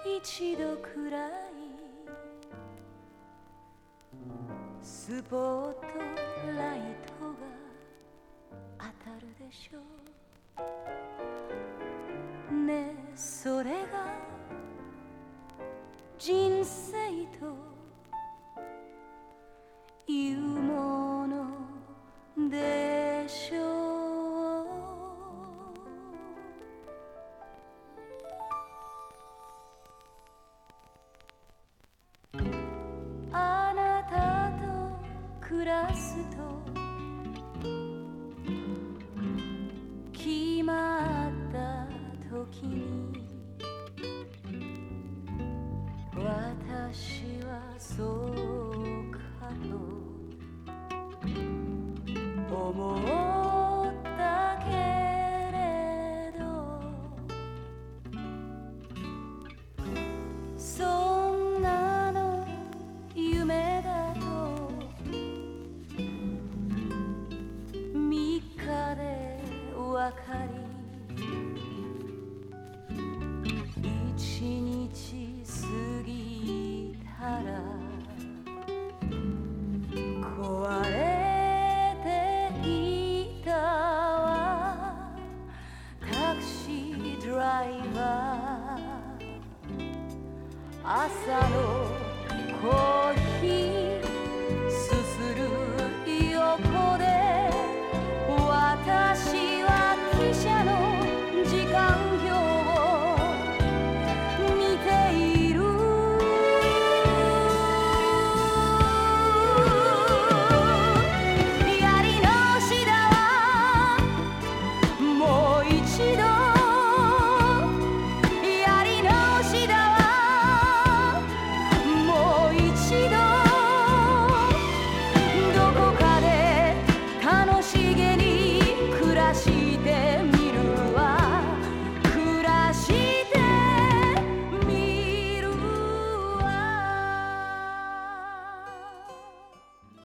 一度くらいスポットライトが当たるでしょうね。それが人生というものでしょう。あなたと暮らすと決まった時に私はそうかと思ったけれど、そんなの夢だと3日でわかり、一日過ぎたら壊れていたわ。タクシードライバー、朝の